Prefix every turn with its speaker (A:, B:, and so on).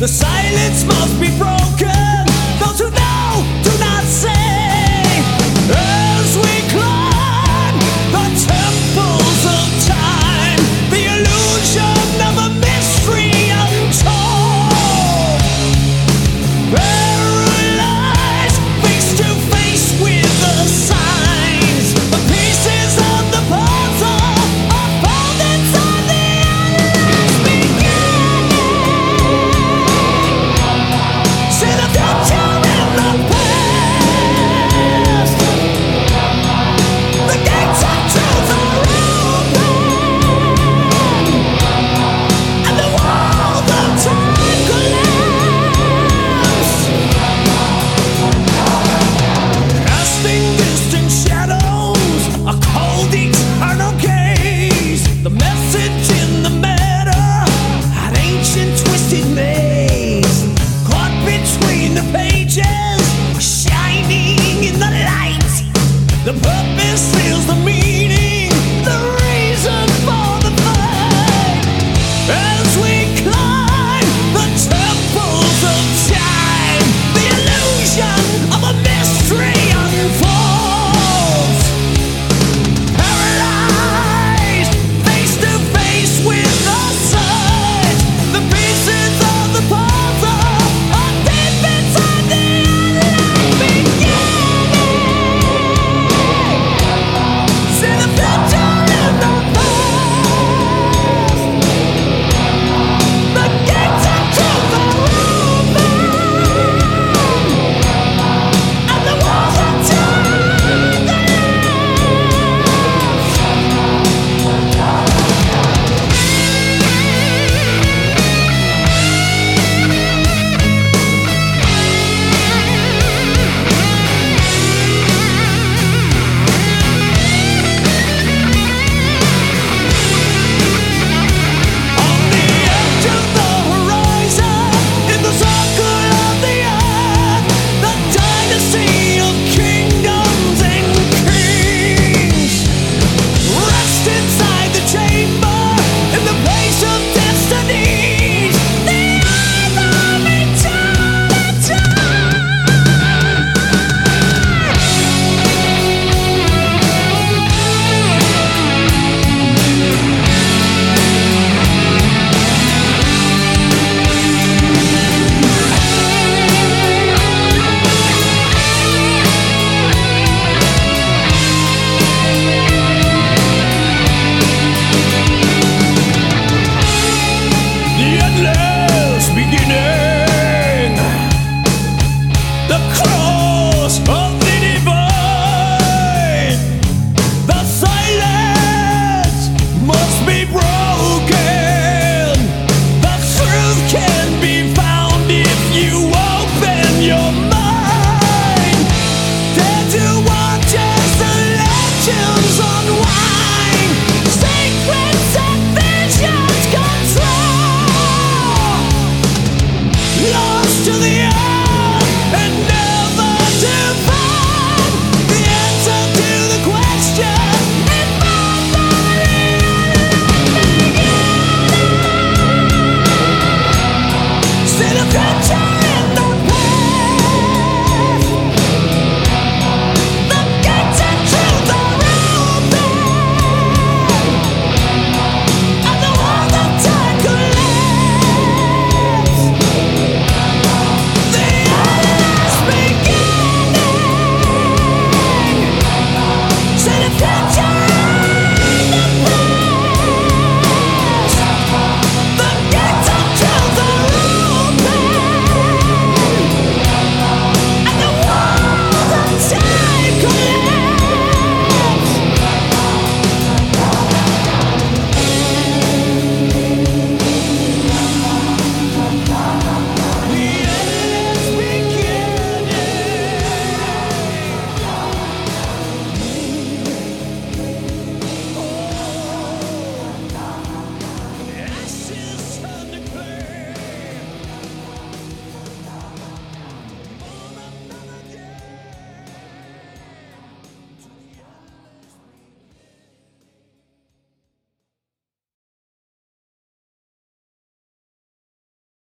A: silence must be broken. Those who know do not say. As we climb the temples of time, the illusion of a mystery untold. Paralyzed, face to face with the signs. The pieces of the puzzle are found inside the endless beginning. See the future in the past. The gates of truth are open, and the walls of time collapse, casting distant shadows, a cold eternal gaze. The message in the matter, an ancient twisted maze, caught between the pages, shining in the light. The purpose seals the meaning.